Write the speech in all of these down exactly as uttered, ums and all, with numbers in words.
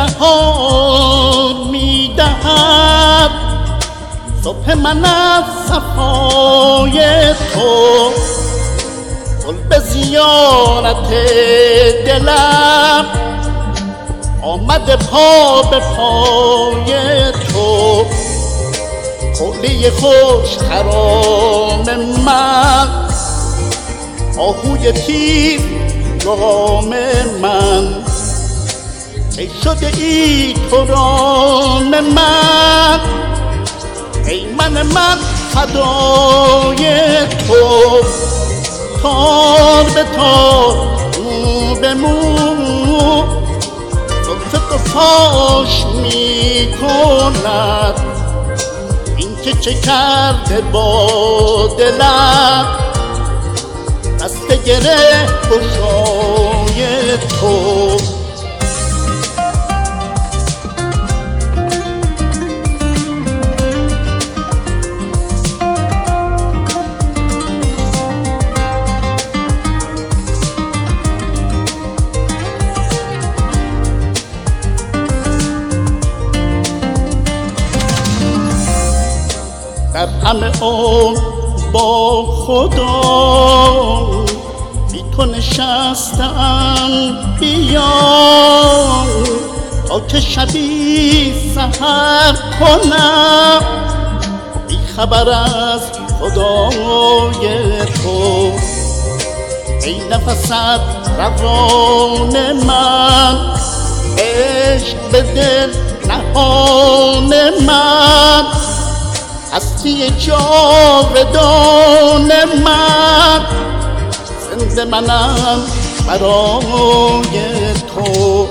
بهار میدهد صبح من از صفای تو، گل به زیارت دلم آمده پا به پای تو. کوله خوش خرام من، آهوی تیز گام من، ای شده ای ترام من، ای من من فدای تو. تار به تار، مو به مو، زلف تو فاش می کند این که چه کرده با دلم. دست گره گشای تو. در همه عمر با خدا بی تو نشستم، بیا تا که شبی سحر کنم بی خبر از خدای تو. ای نفست روان من، عشق به دل نهان من، هستی جاودان من، زنده منم برای تو.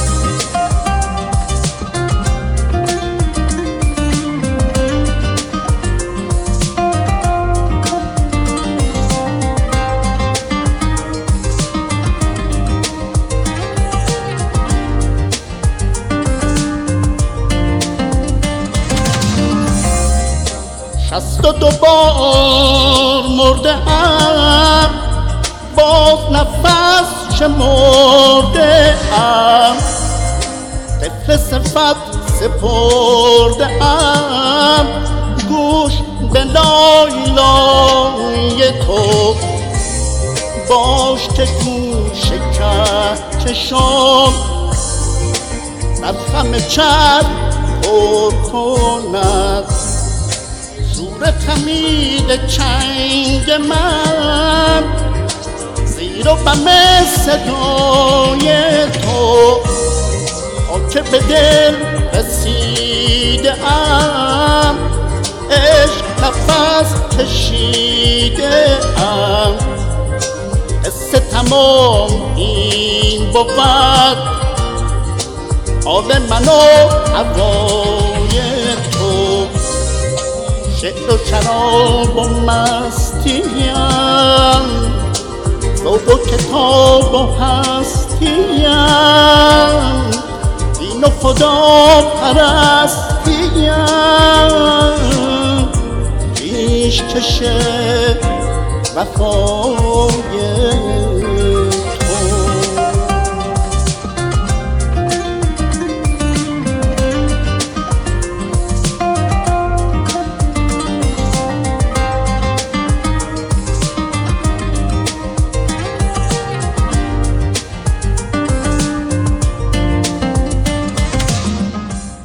شست و دو بار مرده ام، باز نفس شمرده ام، طفل صفت سپرده ام، گوش به لای لای تو. باش که گوش کهکشان در خم چرخ پر کند زور خمید چنگ من، زیر و بم صدای تو. تا که به دل رسیده ام، عشق نفس کشیده ام، حس تمام این بود حال من و هوای تو. شعر و شراب و مستیم، ذوق و کتاب و هستیم، دین و خدا پرستیم، پیش کش وفای